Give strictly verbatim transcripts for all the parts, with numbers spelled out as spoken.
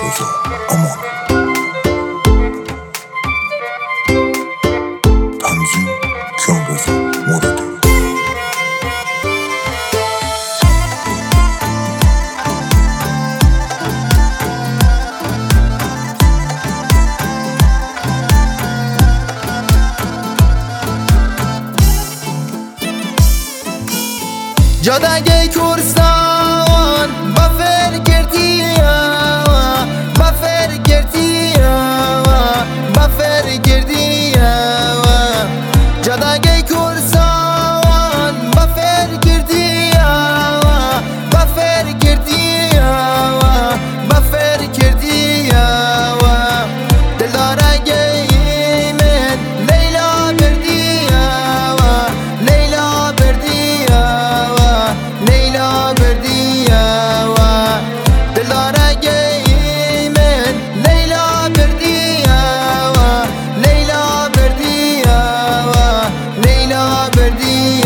رضا امان. تنظیم کیان رضا موردی. جادگی کورستان بافر گردی بافر گردی بافر گردی جادگی کورستان بافر گردی بافر گردی بافر گردی دلدار گی من لیلا بردی لیلا بردی لیلا بردی دلدار گی من لیلا بردی لیلا بردی لیلا بردی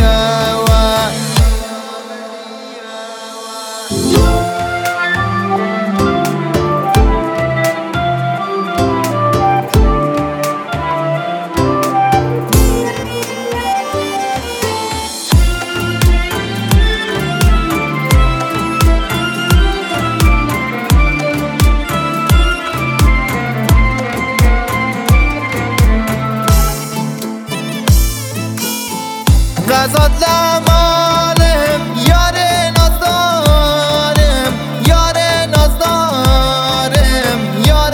غزات لمالم یار نازدارم یار نازدارم یار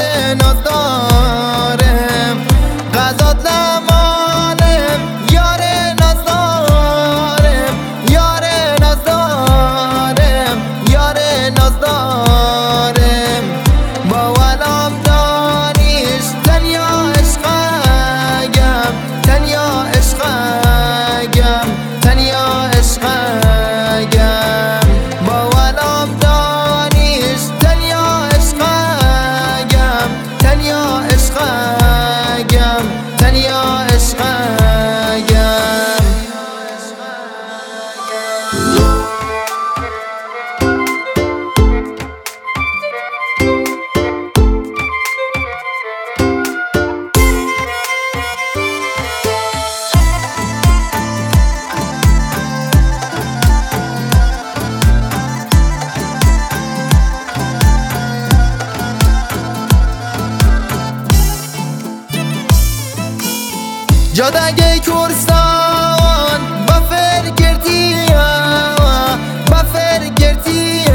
نازدارم غزات لمالم یار نازدارم یار نازدارم یار نازدارم با ولام دانیش تنیا عشقاگم تنیا عشقاگم تنیا عشقاگم با ولام دانیش تنیا عشقاگم تنیا عشقاگم تنیا عشقاگم جادگی کورستان بافر گردی بافر گردی